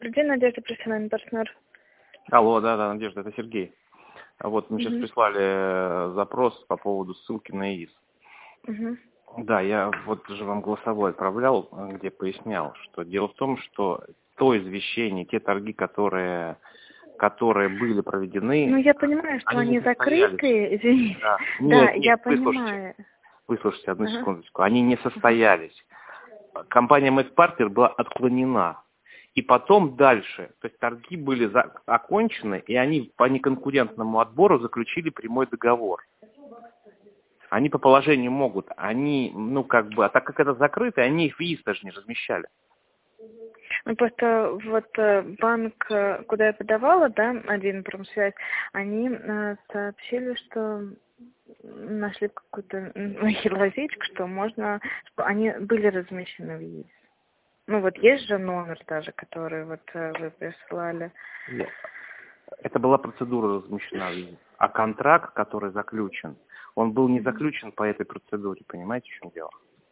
Добрый день, Надежда, профессиональный партнер. Алло, да, Надежда, это Сергей. Вот мне сейчас Угу. прислали запрос по поводу ссылки на ИИС. Угу. Да, я вот же вам голосовой отправлял, где пояснял, что дело в том, что то извещение, те торги, которые были проведены, Ну, я понимаю, что они не они состоялись. закрыты, извините. Да. Да, Нет, я выслушайте. понимаю. Выслушайте одну Ага. секундочку. Они не состоялись. Компания MedPartner была отклонена. И потом дальше, то есть торги были окончены, и они по неконкурентному отбору заключили прямой договор. Они по положению могут, а так как это закрыто, они их в ИИС даже не размещали. Ну, просто вот банк, куда я подавала, да, один промсвязь, они сообщили, что нашли какую-то лазейку, что что они были размещены в ЕИС. Ну, вот есть же номер даже, который вот вы прислали. Нет. Это была процедура размещена в ИИС. А контракт, который заключен, он был не заключен по этой процедуре, понимаете, в чем дело?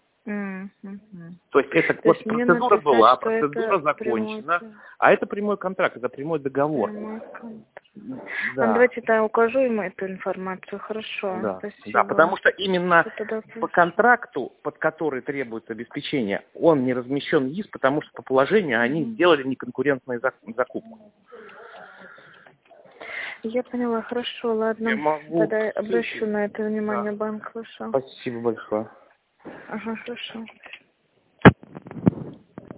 То есть это То есть мне процедура написать, была, что процедура это закончена, а это прямой контракт, это прямой договор. А Да. давайте я укажу ему эту информацию. Хорошо, Да, спасибо. да, потому что именно Тогда по контракту, под который требуется обеспечение, он не размещен ИИС, потому что по положению они сделали неконкурентную закупку. Я поняла, хорошо, ладно. Я могу Тогда я ссылки. обращу на это внимание Да. банк, хорошо. Спасибо большое. Ага, хорошо.